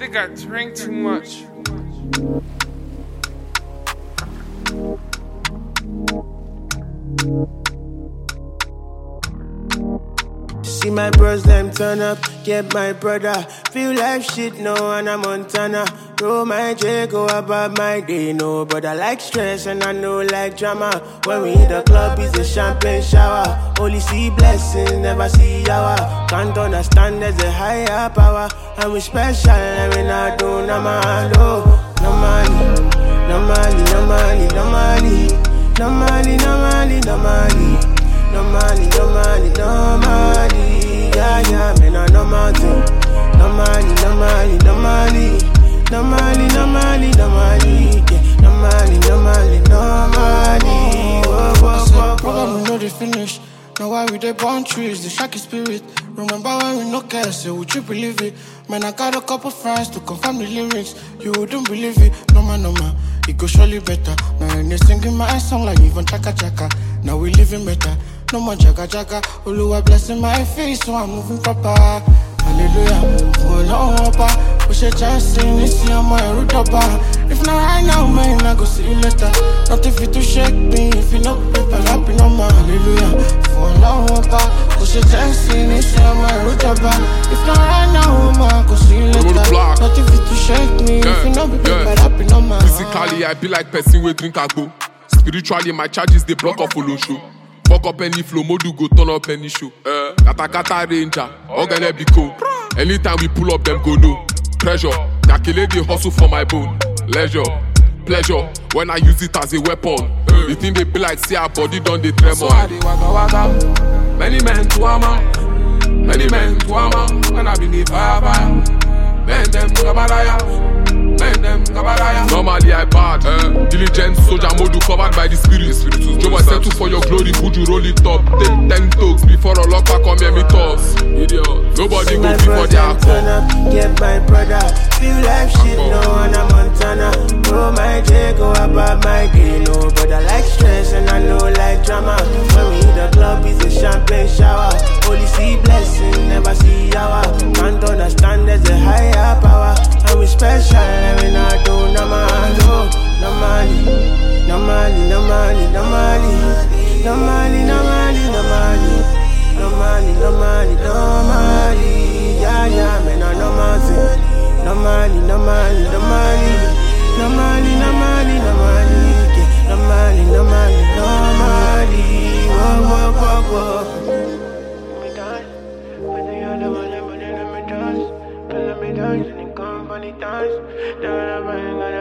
think I drink too much. See my bros, them turn up, get my brother. Feel like shit, no, and I'm Montana. Roll my J, go about my day, no. But I like stress and I know like drama. When we hit the club, it's a champagne shower. Only see blessings, never see hour. Can't understand there's a higher power. And we special, and we not do no man, oh. No money, no money, no money, no money. No money, no money, no money. No money, no money, no money. Yeah, yeah, man, no money. No money, no money, no money. No money, no money, no money. Yeah, no money, no money, no money. Whoa, whoa, whoa, problem we know they finish. Now why we they born trees, the shaky spirit. Remember when we no care, so would you believe it? Man, I got a couple friends to confirm the lyrics. You wouldn't believe it, no man, it go surely better. Now they singing my song like even chaka chaka. Now we living better. No more jaga jaga. Oluwa blessing my face, so I'm moving proper. Hallelujah. Oh Lord, Papa. We should just sing this year, my root up. If not right now, man, I go see you later. Not if you to shake me, if you know paper, happy no more. Hallelujah. Oh Lord, Papa. We should just sing this year, my root up. If not right now, man, I go see you later. Not if you to shake me, if you know paper, happy no more. Physically, I be like person with drink and go. Spiritually, my charges they block off follow show. Fuck up any flow, modu go turn up any show. Kata ranger, organ be cool. Anytime we pull up, them go no. Pressure, calculate the hustle for my bone. Leisure, pleasure, when I use it as a weapon. The thing they be like, see our body done they tremor. So I dey waka waka. Many men to ama. Many men to ama. When I believe fire. Men them gabaraya. Normally I bad, diligent soldier mode covered by the spirit. Joe was settle for your glory, would you roll it up? Take 10 talks before a lock back on me toss. Idiot, nobody go before the alcohol. Get my brother, feel like shit, no, and I'm Montana. Roll my J, go about my day, no. But I like stress and I know like drama. When we hit the club, it's a champagne shower. Only see blessings, never see hour. Can't understand there's a higher power. And we special, and we not do no man, no. No money, no money, no money, no money. No money, no money, no money. No money, no money, no money. Yeah, yeah, man, no money. No money, no money, no money. No money, no money, no money. Yeah, no money, no money, no money. Whoa, whoa, whoa, whoa. Let me dance, but the other one, let me dance. Let me dance, and it come funny times.